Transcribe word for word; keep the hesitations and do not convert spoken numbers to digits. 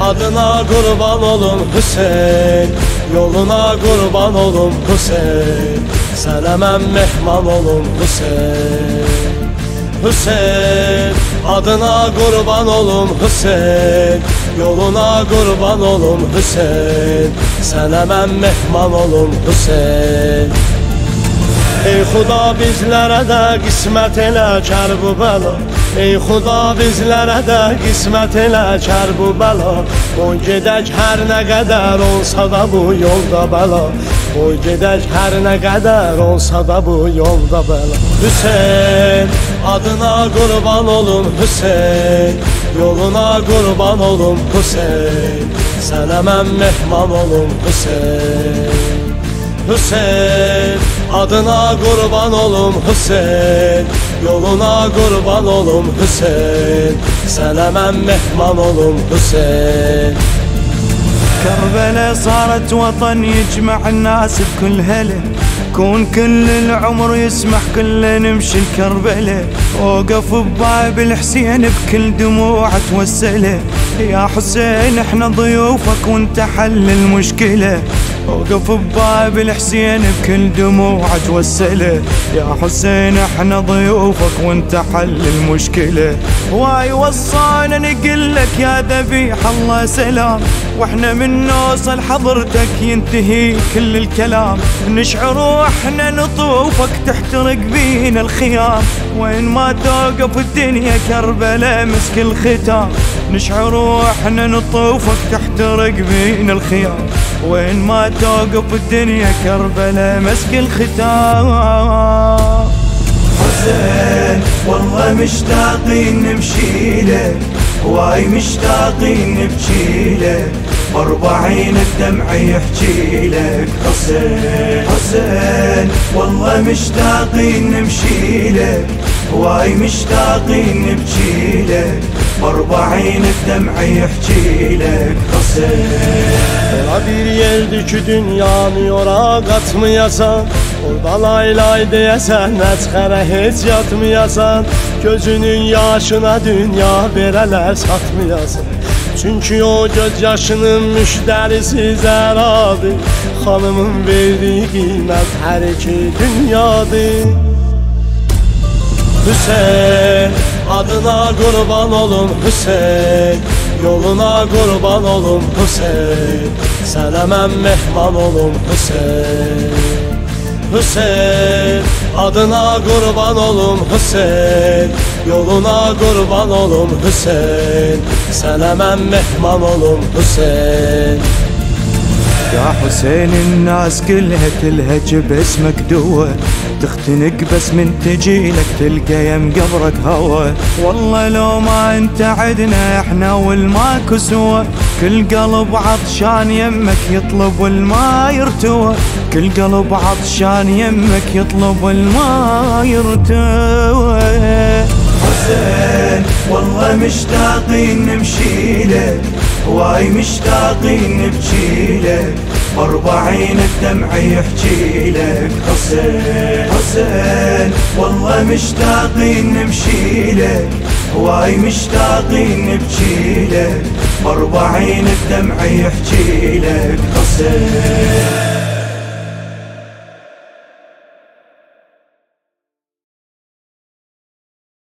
adına kurban olum Hüseyin, yoluna kurban olum Hüseyin, sənə mən mehman olum Hüseyin. Hüseyin, adına kurban olum Hüseyin, yoluna kurban olum Hüseyin, sənə mən mehman olum Hüseyin. Ey Xuda bizlərə də qismət elə Kərbəla, ey Xuda bizlərə də qismət elə Kərbəla. Qoy gedək hər nə qədər olsa da bu yolda bəla, qoy gedək hər nə qədər olsa da bu yolda bəla. Hüseyin, adına qurban olum Hüseyin, yoluna qurban olum Hüseyin, sənə mən mehman olum Hüseyin. Hüseyin, adına kurban olum Hüseyin, yoluna kurban olum Hüseyin, sənə mən mehman olum Hüseyin. كربلاء صارت وطن يجمع الناس بكل هله، كون كل العمر يسمح كلنا نمشي لكربلاء، وقف بباب الحسين بكل دموع توسله. يا حسين احنا ضيوفك وانت حل المشكله، وقف بباب الحسين بكل دموع توسله. يا حسين احنا ضيوفك وانت حل المشكله. واي وصانا نقلك يا ذبيح الله سلام، واحنا من نوصل حضرتك ينتهي كل الكلام. نشعر واحنا نطوفك تحترق بينا الخيام، وين ما توقف الدنيا كربلاء مسك الختام. نشعر واحنا نطوفك تحترق بينا الخيام، وين ما توقف الدنيا كربلاء مسك الختام. حسين والله مشتاقين نمشي لك، واي مشتاقين نبكي لك، أربعين الدمع يحكي لك. حسين حسين والله مشتاقين نمشي لك، واي مشتاقين نبكي لك، أربعين الدمع يحكي لك. حسين Ora bir yerdir ki dünyanı ora qatmayasan, orada lay lay deyəsən, nəçxərə heç yatmayasan. Gözünün yaşına dünya verələr satmayasan, çünkü o göz yaşının müştərisi zəradır. Xanımın verdiği qiymət hər iki dünyadır. Hüseyin, adına kurban olum Hüseyin, yoluna kurban olum Hüseyin, sənə mən mehman olum Hüseyin. Hüseyin, adına kurban olum Hüseyin, yoluna kurban olum Hüseyin, sənə mən mehman olum Hüseyin. يا حسين الناس كلها تلهج باسمك دوا، تختنق بس من تجيلك تلقى يم قبرك هوا. والله لو ما انت عدنا احنا والماكو سوا، كل قلب عطشان يمك يطلب والما يرتوى، كل قلب عطشان يمك يطلب والما يرتوى. حسين والله مشتاقين نمشي لك، واي مشتاقين نبكي لك، أربعين الدمع يحكي لك. حسين حسين والله مشتاقين نمشي لك، واي مشتاقين نبكي لك، أربعين الدمع يحكي لك. حسين